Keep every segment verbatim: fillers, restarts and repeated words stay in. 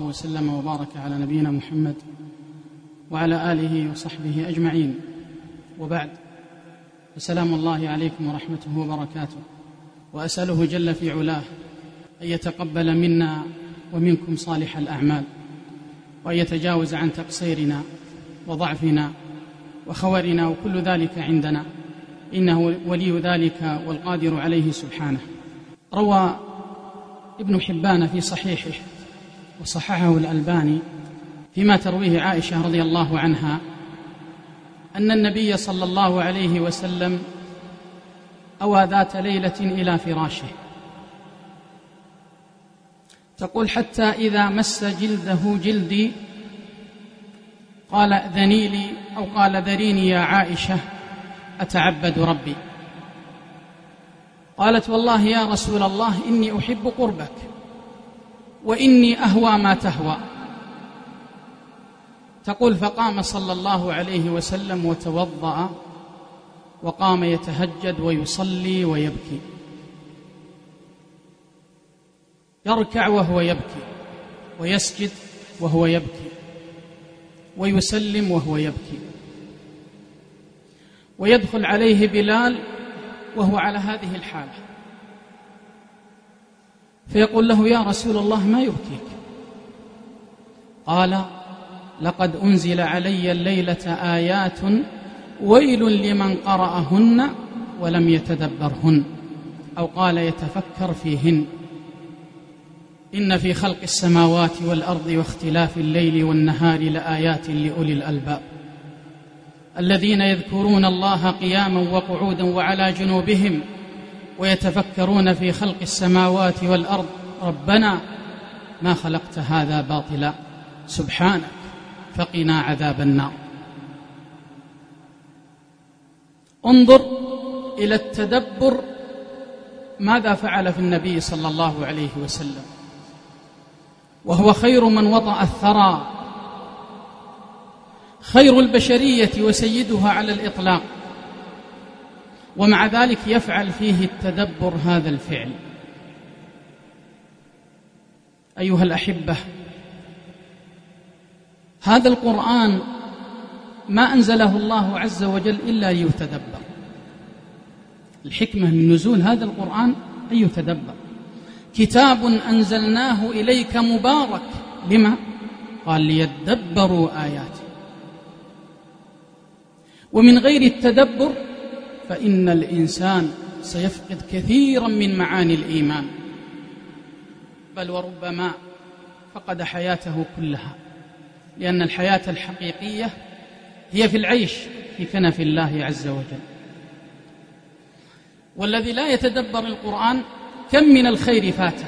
وسلم وبارك على نبينا محمد وعلى آله وصحبه أجمعين، وبعد، فسلام الله عليكم ورحمته وبركاته. وأسأله جل في علاه أن يتقبل منا ومنكم صالح الأعمال، وأن يتجاوز عن تقصيرنا وضعفنا وخورنا وكل ذلك عندنا، إنه ولي ذلك والقادر عليه سبحانه. روى ابن حبان في صحيحه وصححه الألباني فيما ترويه عائشة رضي الله عنها أن النبي صلى الله عليه وسلم أوى ذات ليلة إلى فراشه، تقول: حتى إذا مس جلده جلدي قال: أذني لي، أو قال: ذريني يا عائشة أتعبد ربي. قالت: والله يا رسول الله إني أحب قربك وإني أهوى ما تهوى. تقول: فقام صلى الله عليه وسلم وتوضأ وقام يتهجد ويصلي ويبكي، يركع وهو يبكي، ويسجد وهو يبكي، ويسلم وهو يبكي، ويدخل عليه بلال وهو على هذه الحالة، فيقول له: يا رسول الله ما يبكيك؟ قال: لقد أنزل علي الليلة آيات ويل لمن قرأهن ولم يتدبرهن، أو قال يتفكر فيهن، إن في خلق السماوات والأرض واختلاف الليل والنهار لآيات لأولي الألباب الذين يذكرون الله قياما وقعودا وعلى جنوبهم ويتفكرون في خلق السماوات والأرض ربنا ما خلقت هذا باطلا سبحانك فقنا عذاب النار. انظر إلى التدبر ماذا فعل في النبي صلى الله عليه وسلم، وهو خير من وطأ الثرى، خير البشرية وسيدها على الإطلاق، ومع ذلك يفعل فيه التدبر هذا الفعل. أيها الأحبة، هذا القرآن ما أنزله الله عز وجل إلا ليتدبر. الحكمة من نزول هذا القرآن أن يتدبر. كتاب أنزلناه إليك مبارك، لما؟ قال: ليدبروا آياته. ومن غير التدبر فإن الإنسان سيفقد كثيرا من معاني الإيمان، بل وربما فقد حياته كلها، لأن الحياة الحقيقية هي في العيش في كنف الله عز وجل. والذي لا يتدبر القرآن كم من الخير فاته،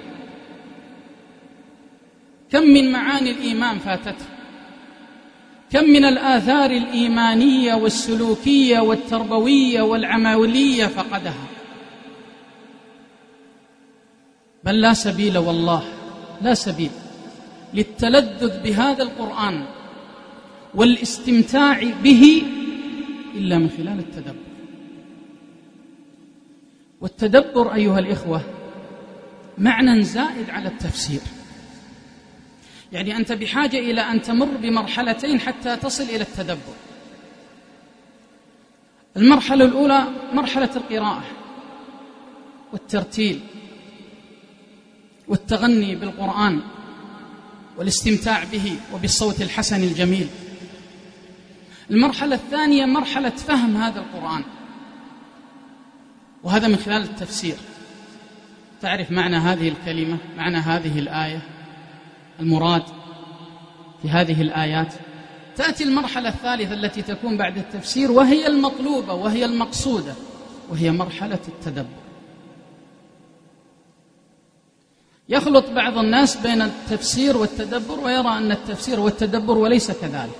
كم من معاني الإيمان فاتته، كم من الآثار الإيمانية والسلوكية والتربوية والعملية فقدها. بل لا سبيل، والله لا سبيل للتلذذ بهذا القرآن والاستمتاع به إلا من خلال التدبر. والتدبر أيها الإخوة معنى زائد على التفسير، يعني أنت بحاجة إلى أن تمر بمرحلتين حتى تصل إلى التدبر. المرحلة الأولى مرحلة القراءة والترتيل والتغني بالقرآن والاستمتاع به وبالصوت الحسن الجميل. المرحلة الثانية مرحلة فهم هذا القرآن، وهذا من خلال التفسير. تعرف معنى هذه الكلمة، معنى هذه الآية، المراد في هذه الآيات. تأتي المرحلة الثالثة التي تكون بعد التفسير، وهي المطلوبة وهي المقصودة، وهي مرحلة التدبر. يخلط بعض الناس بين التفسير والتدبر ويرى أن التفسير والتدبر، وليس كذلك.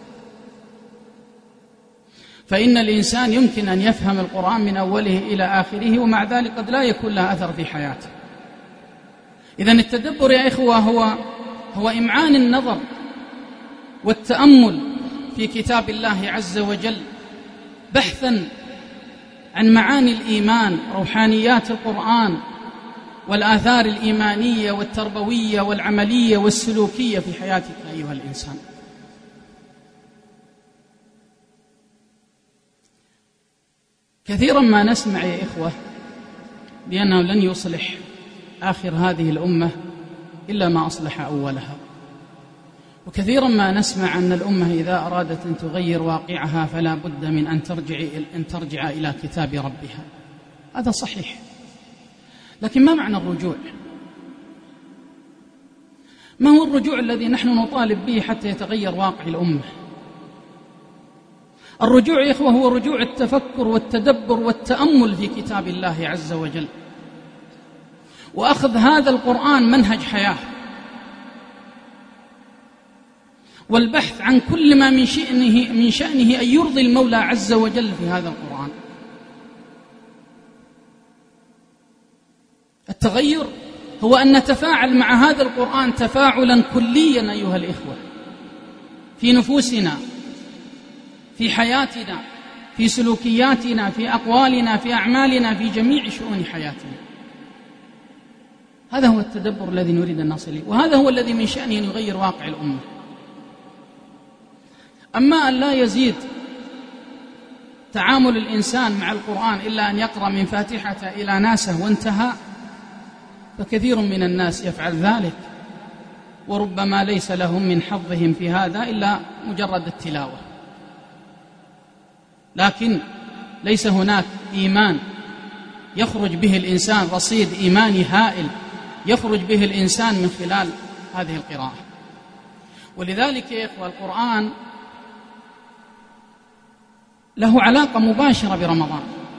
فإن الإنسان يمكن أن يفهم القرآن من أوله إلى آخره، ومع ذلك قد لا يكون له أثر في حياته. إذن التدبر يا إخوة هو هو إمعان النظر والتأمل في كتاب الله عز وجل، بحثا عن معاني الإيمان، روحانيات القرآن، والآثار الإيمانية والتربوية والعملية والسلوكية في حياتك أيها الإنسان. كثيرا ما نسمع يا إخوة بأنه لن يصلح آخر هذه الأمة إلا ما أصلح أولها، وكثيرا ما نسمع أن الأمة إذا أرادت أن تغير واقعها فلا بد من أن ترجع, أن ترجع إلى كتاب ربها. هذا صحيح، لكن ما معنى الرجوع؟ ما هو الرجوع الذي نحن نطالب به حتى يتغير واقع الأمة؟ الرجوع يا إخوة هو رجوع التفكر والتدبر والتأمل في كتاب الله عز وجل، وأخذ هذا القرآن منهج حياة، والبحث عن كل ما من شأنه, من شأنه أن يرضي المولى عز وجل في هذا القرآن. التغير هو أن نتفاعل مع هذا القرآن تفاعلا كليا أيها الإخوة، في نفوسنا، في حياتنا، في سلوكياتنا، في أقوالنا، في أعمالنا، في جميع شؤون حياتنا. هذا هو التدبر الذي نريد أن نصل إليه، وهذا هو الذي من شأنه أن يغير واقع الأمة. أما أن لا يزيد تعامل الإنسان مع القرآن إلا أن يقرأ من فاتحة إلى ناسه وانتهى، فكثير من الناس يفعل ذلك، وربما ليس لهم من حظهم في هذا إلا مجرد التلاوة، لكن ليس هناك إيمان يخرج به الإنسان، رصيد إيماني هائل يخرج به الإنسان من خلال هذه القراءة. ولذلك يا إخوة القرآن له علاقة مباشرة برمضان،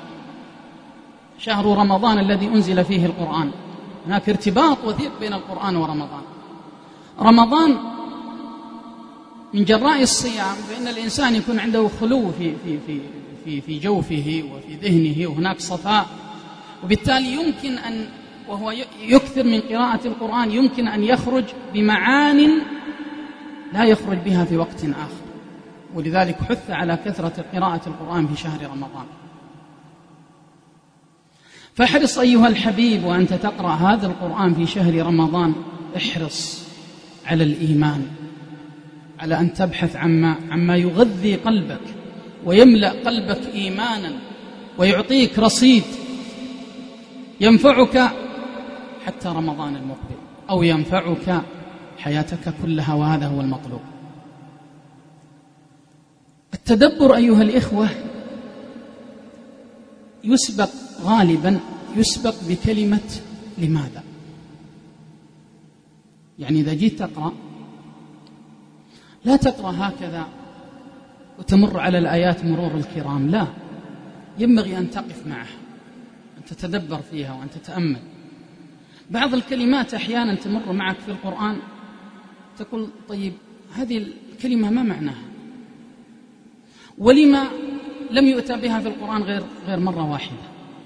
شهر رمضان الذي أنزل فيه القرآن، هناك ارتباط وثيق بين القرآن ورمضان. رمضان من جراء الصيام فإن الإنسان يكون عنده خلو في, في, في, في, في جوفه وفي ذهنه، وهناك صفاء، وبالتالي يمكن أن وهو يكثر من قراءة القرآن يمكن أن يخرج بمعان لا يخرج بها في وقت آخر. ولذلك حث على كثرة قراءة القرآن في شهر رمضان. فاحرص أيها الحبيب وأنت تقرأ هذا القرآن في شهر رمضان، احرص على الإيمان، على أن تبحث عما, عما يغذي قلبك ويملأ قلبك إيمانا ويعطيك رصيد ينفعك حتى رمضان المقبل، أو ينفعك حياتك كلها، وهذا هو المطلوب. التدبر أيها الإخوة يسبق غالبا يسبق بكلمة لماذا. يعني إذا جيت تقرأ لا تقرأ هكذا وتمر على الآيات مرور الكرام، لا، ينبغي أن تقف معها، أن تتدبر فيها وأن تتأمل. بعض الكلمات أحيانا تمر معك في القرآن تقول طيب هذه الكلمة ما معناها، ولما لم يؤتى بها في القرآن غير, غير مرة واحدة،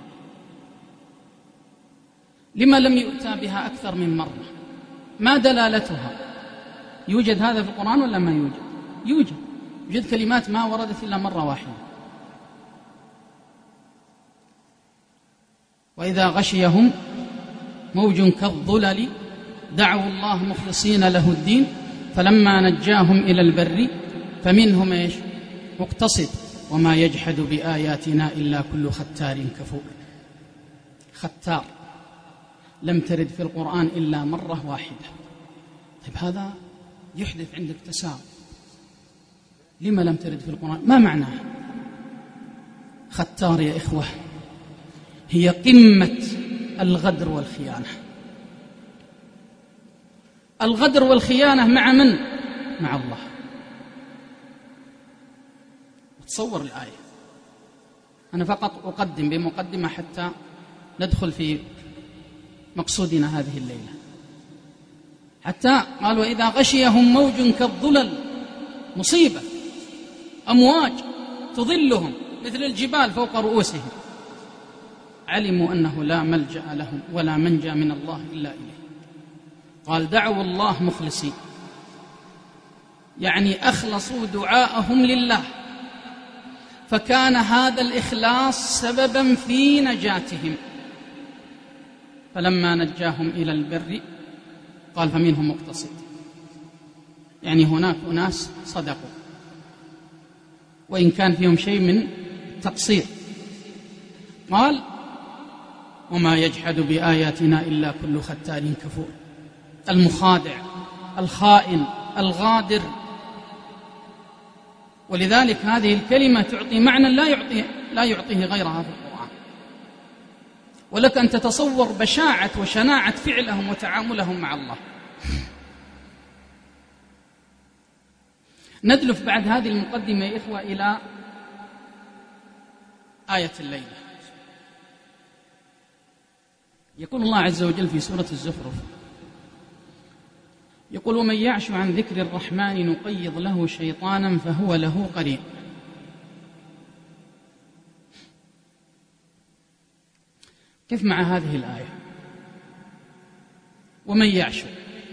لما لم يؤتى بها أكثر من مرة، ما دلالتها؟ يوجد هذا في القرآن ولا ما يوجد؟ يوجد يوجد كلمات ما وردت إلا مرة واحدة. وإذا غشيهم موج كالظلل دعوا الله مخلصين له الدين فلما نجاهم إلى البر فمنهم إيش؟ مقتصد وما يجحد بآياتنا إلا كل ختار كفور. ختار لم ترد في القرآن إلا مرة واحدة. طيب هذا يحدث عندك تساؤل، لما لم ترد في القرآن؟ ما معناها؟ ختار يا إخوة هي قمة الغدر والخيانة. الغدر والخيانة مع من؟ مع الله. تصور الآية، أنا فقط أقدم بمقدمة حتى ندخل في مقصودنا هذه الليلة. حتى قال وإذا غشيهم موج كالظلل، مصيبة، أمواج تظلهم مثل الجبال فوق رؤوسهم، علموا أنه لا ملجأ لهم ولا منجى من الله إلا إليه. قال دعوا الله مخلصين، يعني أخلصوا دعاءهم لله، فكان هذا الإخلاص سببا في نجاتهم. فلما نجاهم إلى البر قال فمنهم مقتصد، يعني هناك أناس صدقوا وإن كان فيهم شيء من تقصير. قال وما يجحد بآياتنا إلا كل ختال كفور، المخادع الخائن الغادر. ولذلك هذه الكلمة تعطي معنى لا يعطيه, لا يعطيه غيرها في القرآن. ولك أن تتصور بشاعة وشناعة فعلهم وتعاملهم مع الله. ندلف بعد هذه المقدمة يا إخوة إلى آية الليلة. يقول الله عز وجل في سورة الزخرف، يقول ومن يعش عن ذكر الرحمن نقيض له شيطانا فهو له قرين. كيف مع هذه الآية؟ ومن يعش،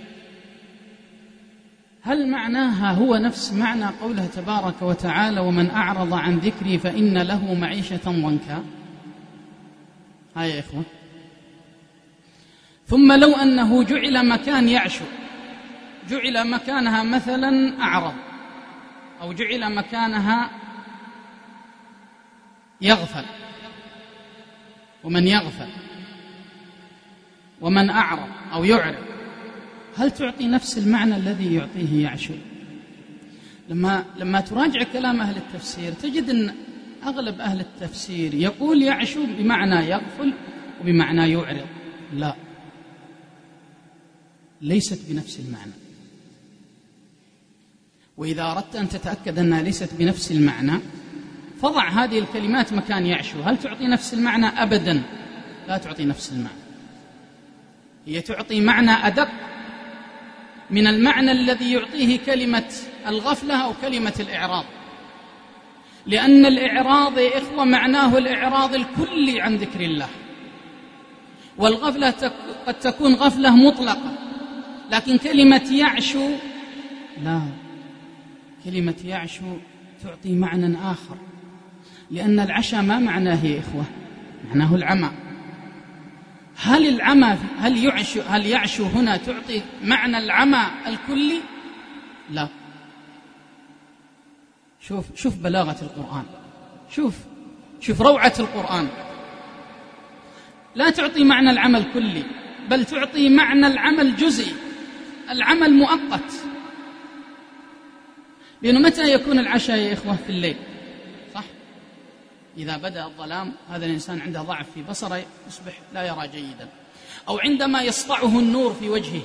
هل معناها هو نفس معنى قوله تبارك وتعالى ومن أعرض عن ذكري فإن له معيشة ضنكا؟ هاي يا إخوة. ثم لو أنه جعل مكان يعشو، جعل مكانها مثلا أعرض، أو جعل مكانها يغفل، ومن يغفل ومن أعرض أو يعرض، هل تعطي نفس المعنى الذي يعطيه يعشو؟ لما, لما تراجع كلام أهل التفسير تجد أن أغلب أهل التفسير يقول يعشو بمعنى يغفل وبمعنى يعرض. لا، ليست بنفس المعنى. وإذا أردت أن تتأكد أنها ليست بنفس المعنى فضع هذه الكلمات مكان يعشو. هل تعطي نفس المعنى؟ أبدا لا تعطي نفس المعنى. هي تعطي معنى أدق من المعنى الذي يعطيه كلمة الغفلة أو كلمة الإعراض، لأن الإعراض يا إخوة معناه الإعراض الكلي عن ذكر الله، والغفلة قد تكون غفلة مطلقة. لكن كلمة يعشو لا، كلمة يعشو تعطي معنى آخر، لأن العشاء ما معناه يا إخوة؟ معناه العمى. هل العمى هل يعشو هل يعشو هنا تعطي معنى العمى الكلي؟ لا. شوف شوف بلاغة القرآن، شوف شوف روعة القرآن. لا تعطي معنى العمى الكلي، بل تعطي معنى العمى الجزئي، العمى المؤقت. لأنه متى يكون العشاء يا إخوة؟ في الليل، صح؟ إذا بدأ الظلام هذا الإنسان عنده ضعف في بصره، يصبح لا يرى جيدا، أو عندما يسطعه النور في وجهه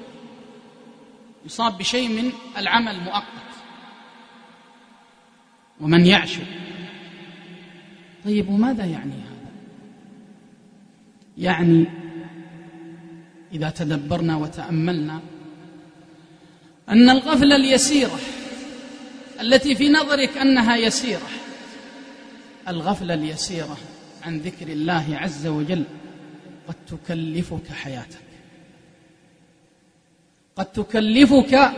يصاب بشيء من العمى المؤقت. ومن يعشو، طيب وماذا يعني هذا؟ يعني إذا تدبرنا وتأملنا أن الغفلة اليسيرة التي في نظرك أنها يسيرة، الغفلة اليسيرة عن ذكر الله عز وجل قد تكلفك حياتك، قد تكلفك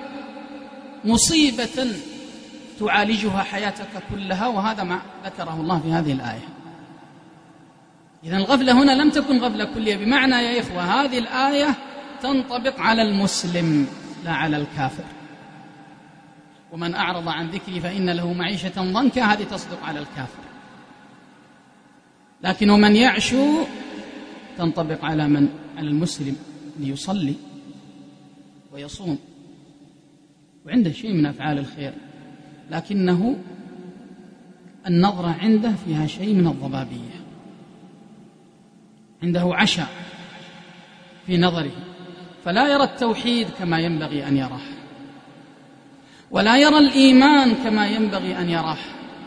مصيبة تعالجها حياتك كلها، وهذا ما ذكره الله في هذه الآية. إذن الغفلة هنا لم تكن غفلة كلية، بمعنى يا إخوة هذه الآية تنطبق على المسلم لا على الكافر. ومن أعرض عن ذكري فإن له معيشة ضنكا، هذه تصدق على الكافر. لكن ومن يعشو تنطبق على من؟ على المسلم ليصلي ويصوم وعنده شيء من أفعال الخير، لكنه النظرة عنده فيها شيء من الضبابية، عنده عشاء في نظره، فلا يرى التوحيد كما ينبغي أن يراه، ولا يرى الإيمان كما ينبغي أن يراه.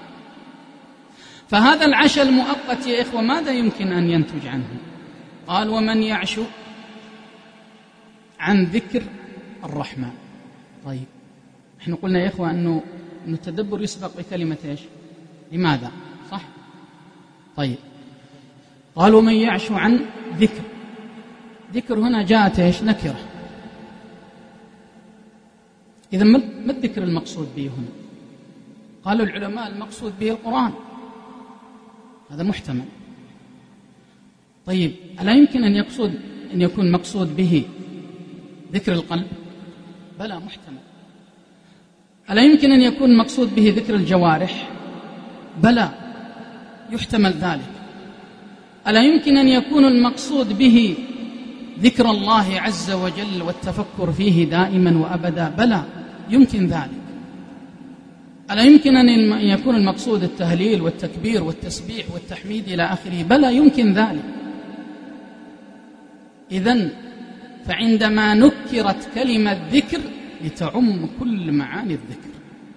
فهذا العشاء المؤقت يا إخوة ماذا يمكن أن ينتج عنه؟ قال ومن يعش عن ذكر الرحمن. طيب نحن قلنا يا إخوة أنه التدبر يسبق بكلمة إيش؟ لماذا؟ صح؟ طيب قال ومن يعش عن ذكر، ذكر هنا جاءت إيش؟ نكرة. إذا ما الذكر المقصود به هنا؟ قالوا العلماء المقصود به القرآن، هذا محتمل. طيب ألا يمكن أن يقصد أن يكون مقصود به ذكر القلب؟ بلى، محتمل. ألا يمكن أن يكون مقصود به ذكر الجوارح؟ بلى، يحتمل ذلك. ألا يمكن أن يكون المقصود به ذكر الله عز وجل والتفكر فيه دائما وأبدا؟ بلى، يمكن ذلك. ألا يمكن أن يكون المقصود التهليل والتكبير والتسبيح والتحميد إلى آخره؟ بلى، يمكن ذلك. إذن فعندما نكرت كلمة ذكر لتعم كل معاني الذكر،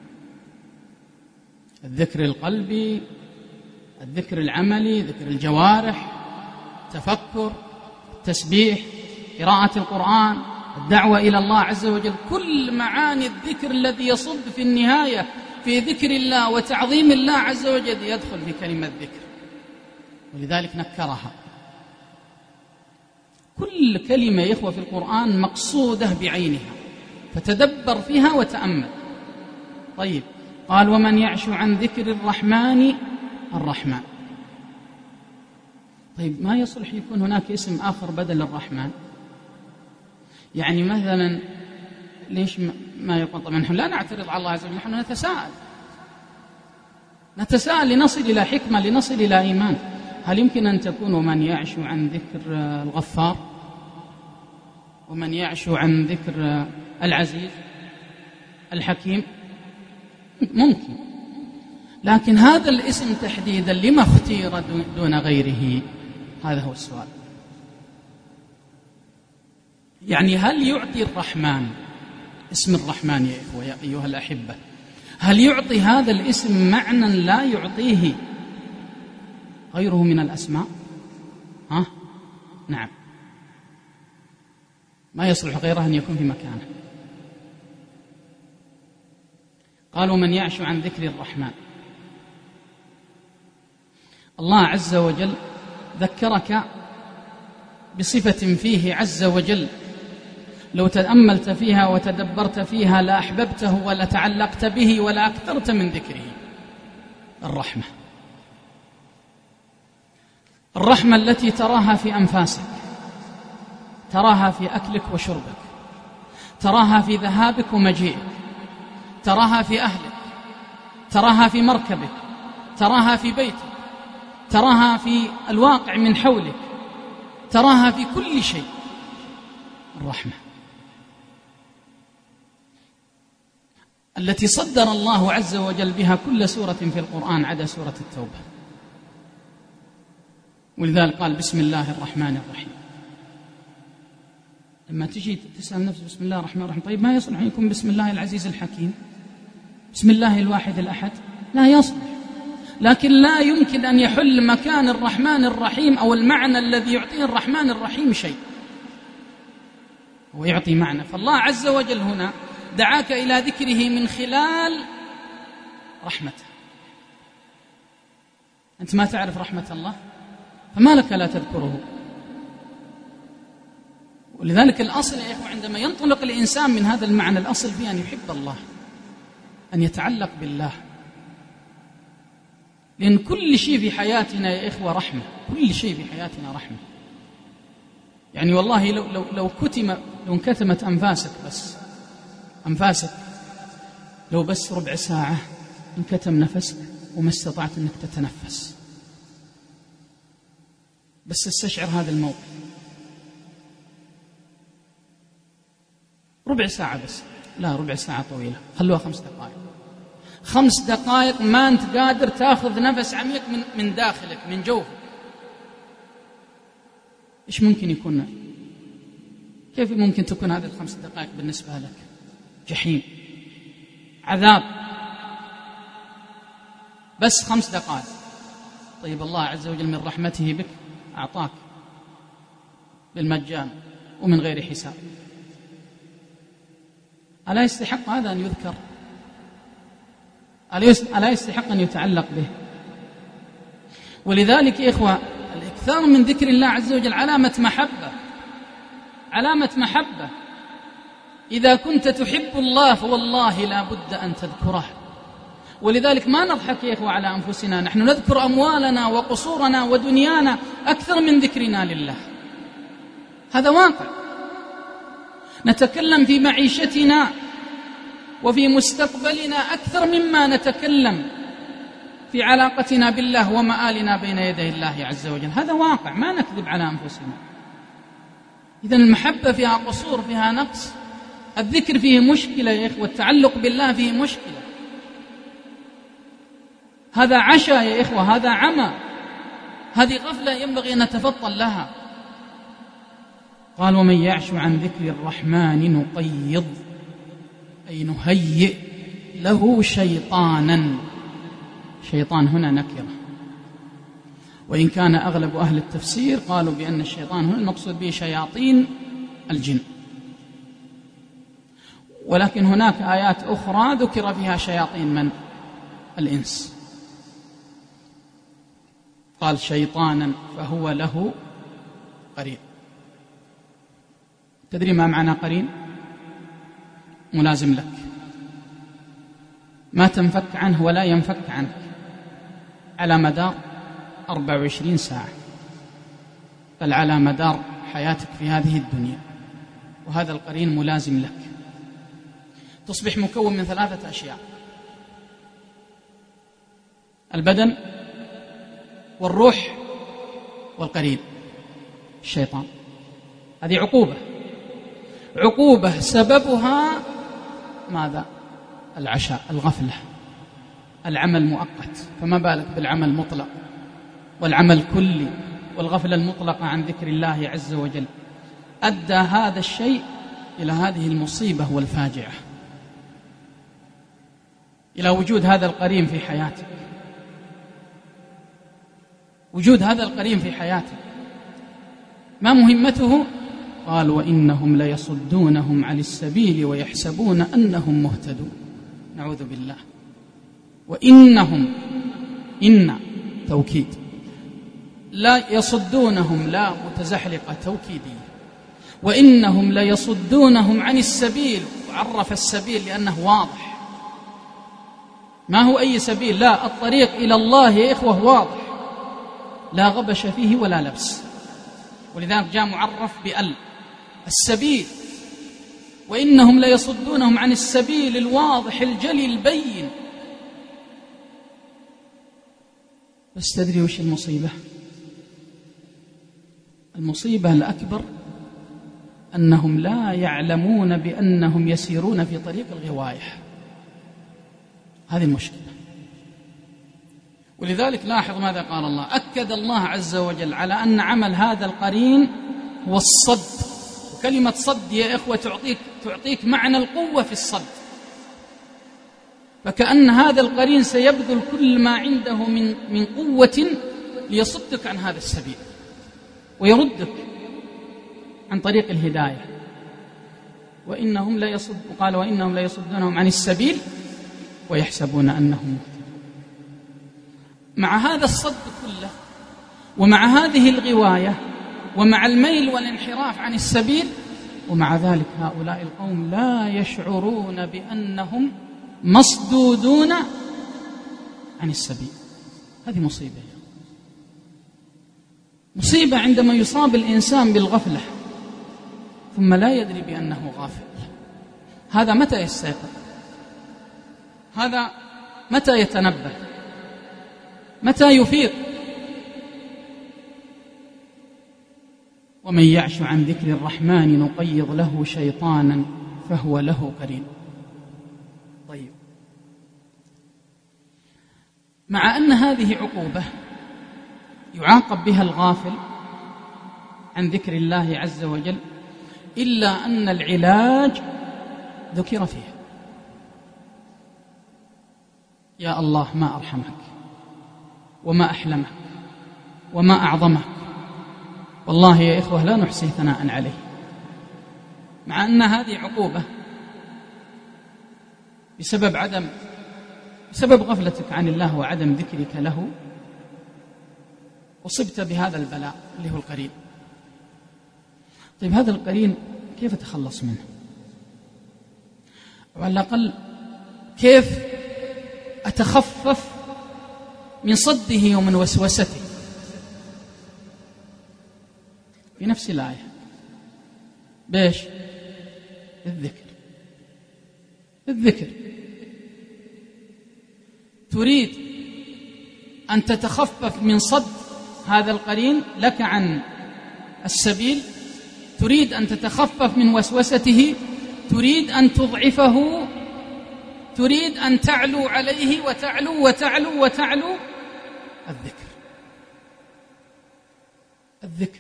الذكر القلبي، الذكر العملي، ذكر الجوارح، تفكر، تسبيح، قراءة القرآن، الدعوة إلى الله عز وجل، كل معاني الذكر الذي يصب في النهاية في ذكر الله وتعظيم الله عز وجل يدخل في كلمة ذكر، ولذلك نكرها. كل كلمة يا إخوة في القرآن مقصودة بعينها، فتدبر فيها وتأمل. طيب، قال ومن يعش عن ذكر الرحمن الرحمن. طيب، ما يصلح يكون هناك اسم آخر بدل الرحمن؟ يعني مثلا ليش ما يقول؟ طبعا نحن لا نعترض على الله عز وجل، نحن نتساءل نتساءل لنصل إلى حكمة، لنصل إلى إيمان. هل يمكن أن تكون ومن يعش عن ذكر الغفار، ومن يعش عن ذكر العزيز الحكيم؟ ممكن، لكن هذا الاسم تحديدا لما اختير دون غيره؟ هذا هو السؤال. يعني هل يعطي الرحمن، اسم الرحمن يا إخوة يا أيها الأحبة، هل يعطي هذا الاسم معنى لا يعطيه غيره من الأسماء؟ ها؟ نعم، ما يصلح غيره أن يكون في مكانه. قالوا من يعش عن ذكر الرحمن. الله عز وجل ذكرك بصفة فيه عز وجل لو تأملت فيها وتدبرت فيها لأحببته ولتعلقت به ولأكثرت من ذكره. الرحمة، الرحمة التي تراها في أنفاسك، تراها في أكلك وشربك، تراها في ذهابك ومجيئك، تراها في أهلك، تراها في مركبك، تراها في بيتك، تراها في الواقع من حولك، تراها في كل شيء. الرحمة التي صدر الله عز وجل بها كل سورة في القرآن عدا سورة التوبة، ولذلك قال بسم الله الرحمن الرحيم. لما تجي تسأل نفسك بسم الله الرحمن الرحيم، طيب ما يصلح أن يكون بسم الله العزيز الحكيم، بسم الله الواحد الأحد؟ لا يصلح. لكن لا يمكن أن يحل مكان الرحمن الرحيم أو المعنى الذي يعطيه الرحمن الرحيم شيء، هو يعطي معنى. فالله عز وجل هنا دعاك إلى ذكره من خلال رحمته. أنت ما تعرف رحمة الله، فما لك لا تذكره؟ ولذلك الأصل يا إخوة عندما ينطلق الإنسان من هذا المعنى، الأصل فيه أن يحب الله، أن يتعلق بالله، لأن كل شيء في حياتنا يا إخوة رحمة، كل شيء في حياتنا رحمة. يعني والله لو, لو, لو كتم لو انكتمت أنفاسك، بس أنفاسك لو بس ربع ساعة انكتم نفسك وما استطعت أنك تتنفس، بس استشعر هذا الموقف، ربع ساعة بس، لا ربع ساعة طويلة، خلوها خمس دقائق، خمس دقائق ما أنت قادر تأخذ نفس عميق من, من داخلك من جوفك، إيش ممكن يكون؟ كيف ممكن تكون هذه الخمس دقائق بالنسبة لك؟ جحيم، عذاب، بس خمس دقائق. طيب الله عز وجل من رحمته بك أعطاك بالمجان ومن غير حساب، ألا يستحق هذا أن يذكر؟ ألا يستحق أن يتعلق به؟ ولذلك يا إخوة الإكثار من ذكر الله عز وجل علامة محبة، علامة محبة. إذا كنت تحب الله فوالله لا بد أن تذكره، ولذلك ما نضحك يا إخوة على أنفسنا، نحن نذكر أموالنا وقصورنا ودنيانا أكثر من ذكرنا لله، هذا واقع. نتكلم في معيشتنا وفي مستقبلنا أكثر مما نتكلم في علاقتنا بالله ومآلنا بين يدي الله عز وجل، هذا واقع، ما نكذب على أنفسنا. إذن المحبة فيها قصور، فيها نقص، الذكر فيه مشكلة يا إخوة، التعلق بالله فيه مشكلة. هذا عشاء يا إخوة، هذا عمى، هذه غفلة ينبغي أن نتفطن لها. قال: ومن يعش عن ذكر الرحمن نقيض، أي نهيئ له شيطانا. شيطان هنا نكرة، وإن كان أغلب أهل التفسير قالوا بأن الشيطان هنا المقصود به شياطين الجن، ولكن هناك آيات أخرى ذكر فيها شياطين من الإنس. قال: شيطانا فهو له قرين. تدري ما معنى قرين؟ ملازم لك، ما تنفك عنه ولا ينفك عنك على مدار أربع وعشرين ساعة، بل على مدار حياتك في هذه الدنيا، وهذا القرين ملازم لك. تصبح مكون من ثلاثة أشياء: البدن والروح والقرين الشيطان. هذه عقوبة، عقوبة سببها ماذا؟ العشاء، الغفلة، العمل مؤقت، فما بالك بالعمل المطلق والعمل كلي والغفلة المطلقة عن ذكر الله عز وجل. أدى هذا الشيء إلى هذه المصيبة والفاجعة، إلى وجود هذا القرين في حياتك. وجود هذا القرين في حياتك ما مهمته؟ قال: وإنهم ليصدونهم عن السبيل ويحسبون أنهم مهتدون. نعوذ بالله. وإنهم، إن توكيد، لا يصدونهم، لا متزحلقة توكيدية. وإنهم ليصدونهم عن السبيل، وعرف السبيل لأنه واضح، ما هو أي سبيل، لا، الطريق إلى الله يا إخوة واضح، لا غبش فيه ولا لبس، ولذلك جاء معرف بأل السبيل. وإنهم ليصدونهم عن السبيل الواضح الجلي البين. بس تدري وش المصيبة؟ المصيبة الأكبر أنهم لا يعلمون بأنهم يسيرون في طريق الغواية، هذه المشكلة. ولذلك لاحظ ماذا قال الله، أكد الله عز وجل على أن عمل هذا القرين هو الصد. وكلمة صد يا إخوة تعطيك, تعطيك معنى القوة في الصد، فكأن هذا القرين سيبذل كل ما عنده من, من قوة ليصدك عن هذا السبيل ويردك عن طريق الهداية. وإنهم لا يصد قال وإنهم لا يصدونهم عن السبيل ويحسبون أنهم مهتدون. مع هذا الصد كله، ومع هذه الغواية، ومع الميل والانحراف عن السبيل، ومع ذلك هؤلاء القوم لا يشعرون بأنهم مصدودون عن السبيل. هذه مصيبة، مصيبة عندما يصاب الإنسان بالغفلة ثم لا يدري بأنه غافل. هذا متى يستيقظ؟ هذا متى يتنبه؟ متى يفيق؟ ومن يعش عن ذكر الرحمن نقيض له شيطانا فهو له قرين. طيب، مع أن هذه عقوبة يعاقب بها الغافل عن ذكر الله عز وجل، إلا أن العلاج ذكر فيه. يا الله ما أرحمك وما أحلمك وما أعظمك، والله يا إخوة لا نحصي ثناء عليه. مع أن هذه عقوبة بسبب عدم بسبب غفلتك عن الله وعدم ذكرك له، أصبت بهذا البلاء اللي هو القرين. طيب، هذا القرين كيف أتخلص منه؟ وعلى الأقل كيف تتخفف من صده ومن وسوسته. في نفس الآية بيش الذكر الذكر تريد أن تتخفف من صد هذا القرين لك عن السبيل، تريد أن تتخفف من وسوسته، تريد أن تضعفه، تريد أن تعلو عليه وتعلو وتعلو وتعلو. الذكر الذكر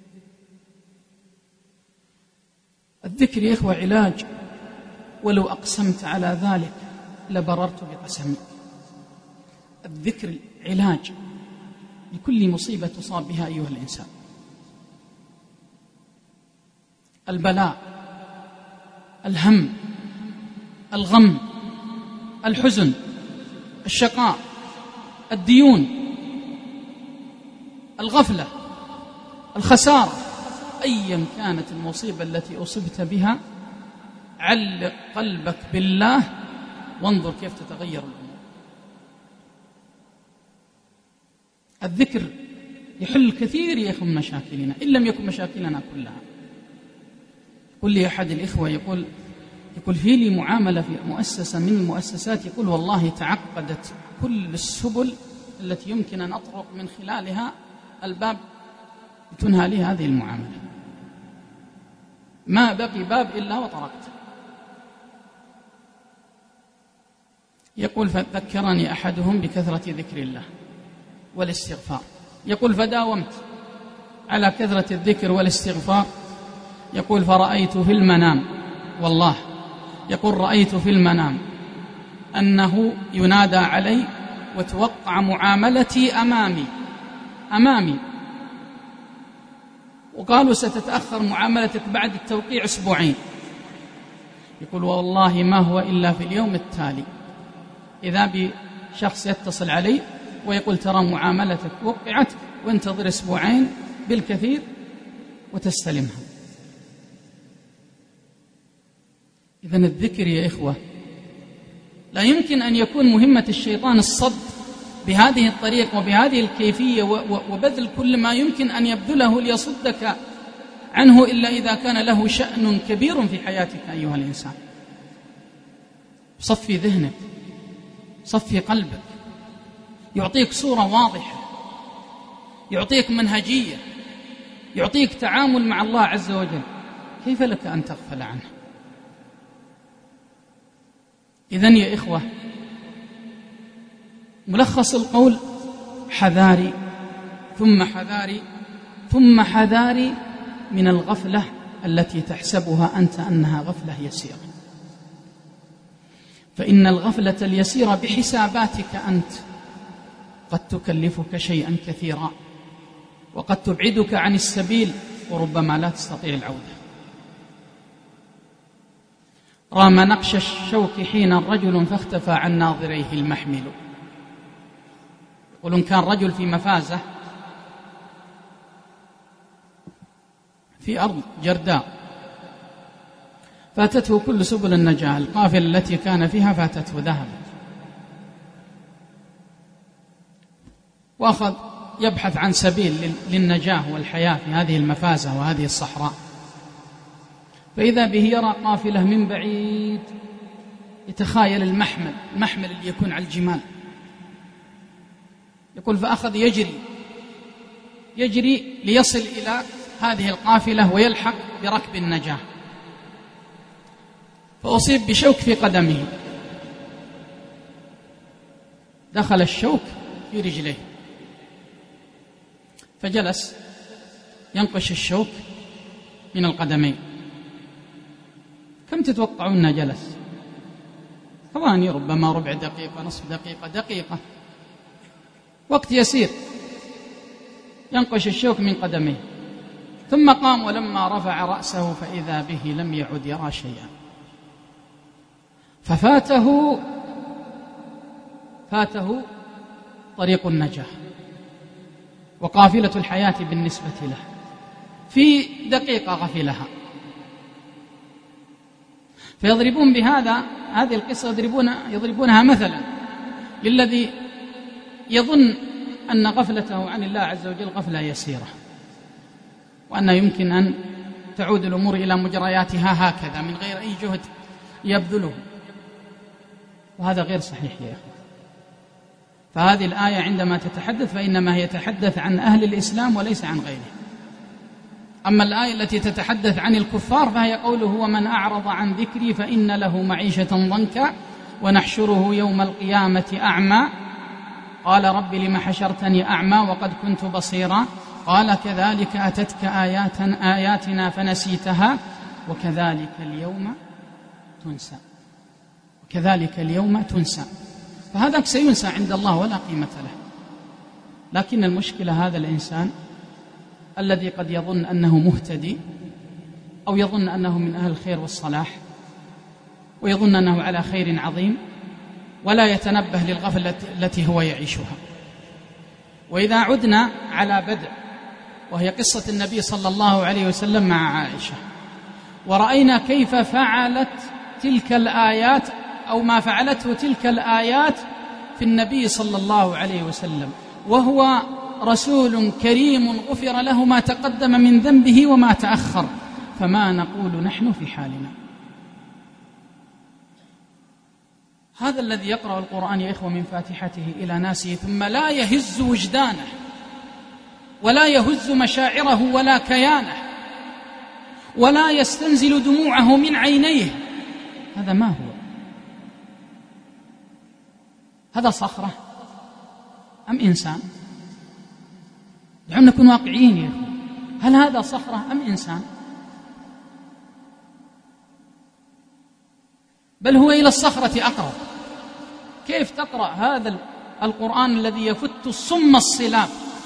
الذكر يا إخوة علاج، ولو أقسمت على ذلك لبررت بقسمي. الذكر علاج لكل مصيبة تصاب بها أيها الإنسان. البلاء، الهم، الغم، الحزن، الشقاء، الديون، الغفلة، الخسارة، أيا كانت المصيبة التي أصبت بها، علق قلبك بالله وانظر كيف تتغير الأمور. الذكر يحل الكثير يا أخي من مشاكلنا إن لم يكن مشاكلنا كلها. كل أحد الإخوة يقول يقول في لي معاملة في مؤسسة من المؤسسات، يقول والله تعقدت كل السبل التي يمكن أن أطرق من خلالها الباب لتنهى لي هذه المعاملة، ما بقي باب إلا وطرقت. يقول فذكرني أحدهم بكثرة ذكر الله والاستغفار، يقول فداومت على كثرة الذكر والاستغفار. يقول فرأيت في المنام، والله يقول رأيت في المنام أنه ينادى علي وتوقع معاملتي أمامي أمامي وقالوا ستتأخر معاملتك بعد التوقيع أسبوعين. يقول والله ما هو إلا في اليوم التالي إذا بشخص يتصل علي ويقول ترى معاملتك وقعت وانتظر أسبوعين بالكثير وتستلمها. إذن الذكر يا إخوة لا يمكن أن يكون مهمة الشيطان الصد بهذه الطريقة وبهذه الكيفية وبذل كل ما يمكن أن يبذله ليصدك عنه إلا إذا كان له شأن كبير في حياتك أيها الإنسان. صفي ذهنك، صفي قلبك، يعطيك صورة واضحة، يعطيك منهجية، يعطيك تعامل مع الله عز وجل. كيف لك أن تغفل عنه؟ إذن يا إخوة ملخص القول حذاري ثم حذاري ثم حذاري من الغفلة التي تحسبها أنت أنها غفلة يسيرة، فإن الغفلة اليسيرة بحساباتك أنت قد تكلفك شيئا كثيرا وقد تبعدك عن السبيل وربما لا تستطيع العودة. رام نقش الشوك حين رجل فاختفى عن ناظريه المحمل. يقولون كان رجل في مفازة في أرض جرداء فاتته كل سبل النجاة، القافلة التي كان فيها فاتته ذهبت، وأخذ يبحث عن سبيل للنجاة والحياة في هذه المفازة وهذه الصحراء، فإذا به يرى قافلة من بعيد، يتخيل المحمل المحمل اللي يكون على الجمال. يقول فأخذ يجري يجري ليصل إلى هذه القافلة ويلحق بركب النجاة، فأصيب بشوك في قدمه، دخل الشوك في رجليه فجلس ينقش الشوك من القدمين. كم تتوقعون جلس؟ ثواني، ربما ربع دقيقة، نصف دقيقة، دقيقة، وقت يسير ينقش الشوك من قدميه، ثم قام ولما رفع رأسه فإذا به لم يعد يرى شيئا، ففاته فاته طريق النجاة وقافلة الحياة بالنسبة له، في دقيقة غفلها. فيضربون بهذا هذه القصة يضربون يضربونها مثلا للذي يظن أن غفلته عن الله عز وجل غفلة يسيرة، وأن يمكن أن تعود الأمور إلى مجرياتها هكذا من غير أي جهد يبذله، وهذا غير صحيح يا أخي. فهذه الآية عندما تتحدث فإنما هي تتحدث عن أهل الإسلام وليس عن غيره. أما الآية التي تتحدث عن الكفار فهي قوله: ومن أعرض عن ذكري فإن له معيشة ضنكا ونحشره يوم القيامة أعمى قال رب لم حشرتني أعمى وقد كنت بصيرا قال كذلك أتتك آياتنا, آياتنا فنسيتها وكذلك اليوم تنسى وكذلك اليوم تنسى. فهذاك سينسى عند الله ولا قيمة له. لكن المشكلة هذا الإنسان الذي قد يظن أنه مهتدي أو يظن أنه من أهل الخير والصلاح ويظن أنه على خير عظيم ولا يتنبه للغفلة التي هو يعيشها. وإذا عدنا على بدر وهي قصة النبي صلى الله عليه وسلم مع عائشة، ورأينا كيف فعلت تلك الآيات أو ما فعلته تلك الآيات في النبي صلى الله عليه وسلم، وهو رسول كريم غفر له ما تقدم من ذنبه وما تأخر، فما نقول نحن في حالنا؟ هذا الذي يقرأ القرآن يا إخوة من فاتحته إلى ناسه ثم لا يهز وجدانه ولا يهز مشاعره ولا كيانه ولا يستنزل دموعه من عينيه، هذا ما هو؟ هذا صخرة أم إنسان؟ دعونا نكون واقعيين يا أخوة، هل هذا صخرة أم إنسان؟ بل هو إلى الصخرة أقرب. كيف تقرأ هذا القرآن الذي يفت الصم الصلاب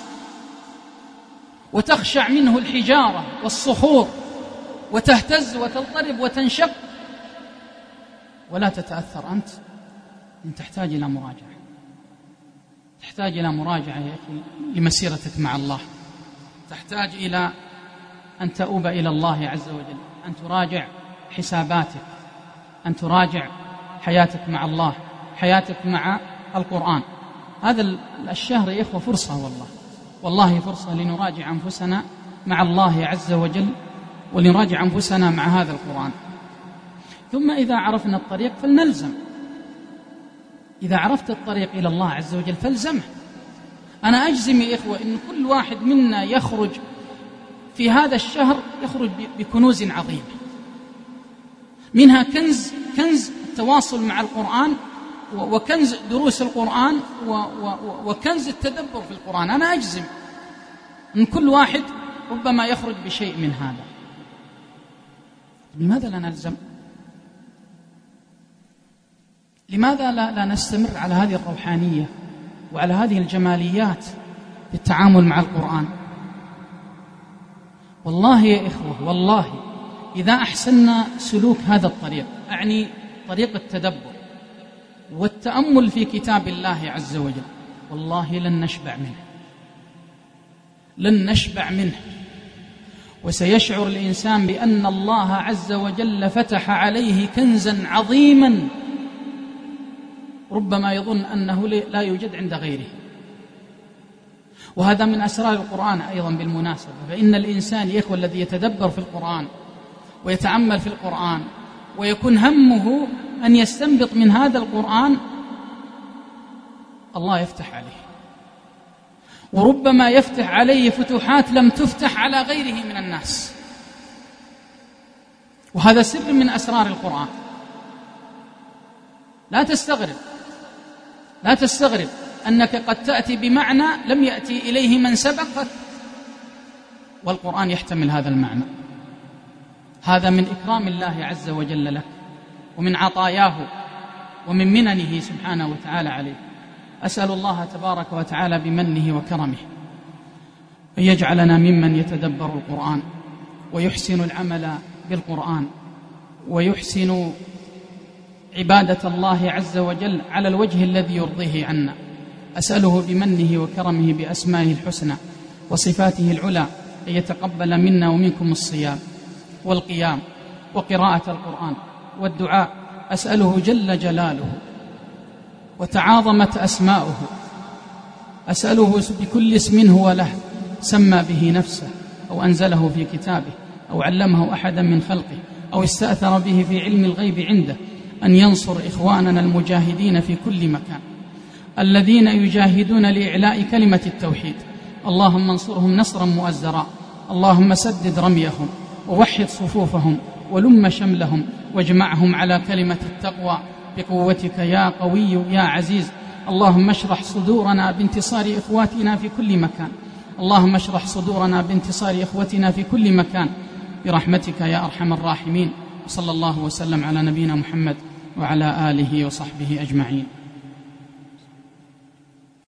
وتخشع منه الحجارة والصخور وتهتز وتضطرب وتنشق ولا تتأثر؟ أنت أنت تحتاج إلى مراجعة، تحتاج إلى مراجعة يا أخي لمسيرتك مع الله، تحتاج إلى أن تؤوب إلى الله عز وجل، أن تراجع حساباتك، أن تراجع حياتك مع الله، حياتك مع القرآن. هذا الشهر يا إخوة فرصة، والله والله فرصة لنراجع أنفسنا مع الله عز وجل ولنراجع أنفسنا مع هذا القرآن. ثم إذا عرفنا الطريق فلنلزم، إذا عرفت الطريق إلى الله عز وجل فالزمه. أنا أجزم يا إخوة إن كل واحد منا يخرج في هذا الشهر يخرج بكنوز عظيمة، منها كنز كنز التواصل مع القرآن، وكنز دروس القرآن، وكنز التدبر في القرآن. أنا أجزم أن كل واحد ربما يخرج بشيء من هذا. لماذا لا نلزم؟ لماذا لا, لا نستمر على هذه الروحانية وعلى هذه الجماليات في التعامل مع القرآن؟ والله يا إخوة، والله إذا أحسننا سلوك هذا الطريق، أعني طريق التدبر والتأمل في كتاب الله عز وجل، والله لن نشبع منه، لن نشبع منه. وسيشعر الإنسان بأن الله عز وجل فتح عليه كنزا عظيما ربما يظن أنه لا يوجد عند غيره. وهذا من أسرار القرآن أيضا بالمناسبة. فإن الإنسان يا إخوة الذي يتدبر في القرآن ويتأمل في القرآن ويكون همه أن يستنبط من هذا القرآن، الله يفتح عليه، وربما يفتح عليه فتوحات لم تفتح على غيره من الناس. وهذا سر من أسرار القرآن. لا تستغرب لا تستغرب أنك قد تأتي بمعنى لم يأتي إليه من سبقك، والقرآن يحتمل هذا المعنى. هذا من إكرام الله عز وجل لك، ومن عطاياه ومن مننه سبحانه وتعالى عليك. أسأل الله تبارك وتعالى بمنه وكرمه أن يجعلنا ممن يتدبر القرآن ويحسن العمل بالقرآن ويحسن عبادة الله عز وجل على الوجه الذي يرضيه عنا. أسأله بمنه وكرمه بأسمائه الحسنى وصفاته العلى أن يتقبل منا ومنكم الصيام والقيام وقراءة القرآن والدعاء. أسأله جل جلاله وتعاظمت أسماؤه. أسأله بكل اسم هو له سمى به نفسه أو أنزله في كتابه أو علمه أحدا من خلقه أو استأثر به في علم الغيب عنده أن ينصر إخواننا المجاهدين في كل مكان الذين يجاهدون لإعلاء كلمة التوحيد. اللهم انصرهم نصرا مؤزرا. اللهم سدد رميهم ووحد صفوفهم ولم شملهم واجمعهم على كلمة التقوى بقوتك يا قوي يا عزيز. اللهم اشرح صدورنا بانتصار إخواتنا في كل مكان. اللهم اشرح صدورنا بانتصار إخوتنا في كل مكان برحمتك يا أرحم الراحمين. صلى الله وسلم على نبينا محمد وعلى آله وصحبه أجمعين.